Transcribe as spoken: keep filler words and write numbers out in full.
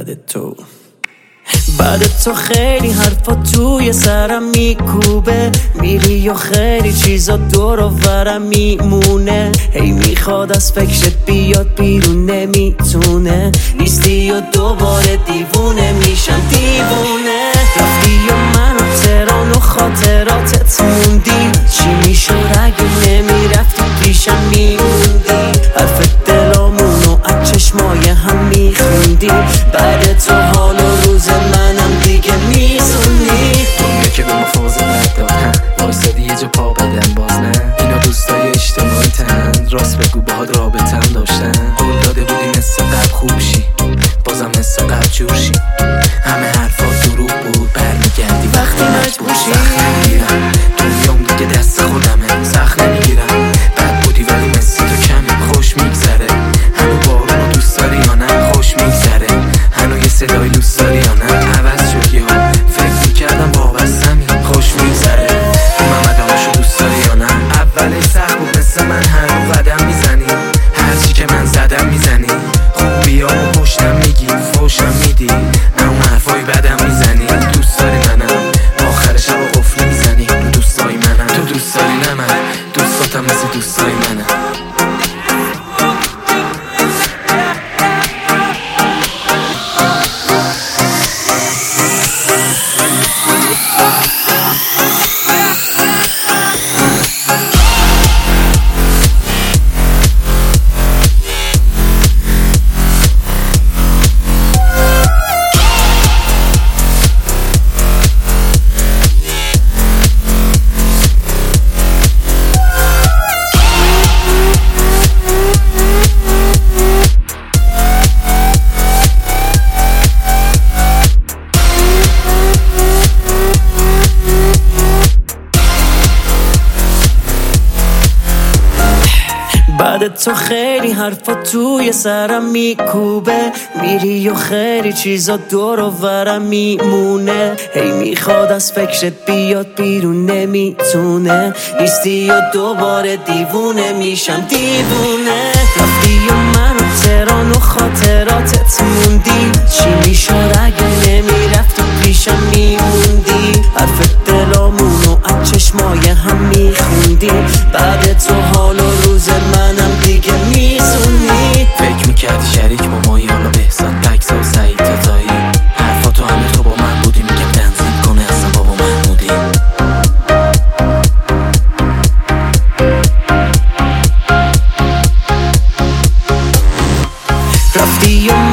بعد تو بعد تو خیلی حرفا توی سرم میکوبه، میری و خیلی چیزا دور و برم میمونه، هی میخواد از فکرت بیاد بیرون نمیتونه، نیستی و دوباره دیوونه میشم دیوونه، رفتی و من و تهران و خاطراتت موندی، چی میشد اگه نمیرفتی پیشم میموندی، حرف دلامونو از چشمای هم میخوندی، بعد تو حال و روز منم دیگه میزونی، دنیا که به ما فاز بردادن وایسادی یه جا پا بدن باز نه، اینا دوستای اجتماعی تن، راست بگو باهات رابطم داشتن، قول داده بودی مثل قبل خوب شی بازم مثل قبل جور شی، همه حرفا دروغ بود برمیگردی وقتی مجبور شی، سخت نمیگیرم دنیام دیگه دست خودمه، سخت نمیگیرم بد بودی ولی مثل تو کمی خوش میگذره، هنو بارونو دوست داری یا نه خوش میگذره، هنو یه صدای دوست داری یا نه عوض شدی ها، فکر میکردم وابستمی خوش میگذره، محمد آمشو دوست داری یا نه، اولش سخت بود مثل من هنو قدم میزنی، هرچی که من زدم میزنی، خوبی ها پشتم میگی فوشم میدی، اما حرفای بدم میزنی، دوست داری منم آخر شب و قفل میزنی، تو دوستای منم تو دوست داری نه من دوستاتم مثل دوستای منم. بعد تو خیلی حرفا توی سرم میکوبه، میری و خیلی چیزا دور و برم میمونه، هی میخواد از فکرت بیاد بیرون نمیتونه، نیستی و دوباره دیوونه میشم دیوونه، رفتی و من و تهران و خاطراتت موندی، چی میشد اگه نمیرفتی پیشم میموندی، حرف دلامونو از چشمای هم میخوندی، بعد تو حال و روز منم دیگه میزونی، فکر میکردی شریک با مایی حالا بهزاد بکسا و سعید تاتایی، حرفا تو همه تو با من بودی، میگم تنظیم کنه اصلا بابا محمودی، رفتی و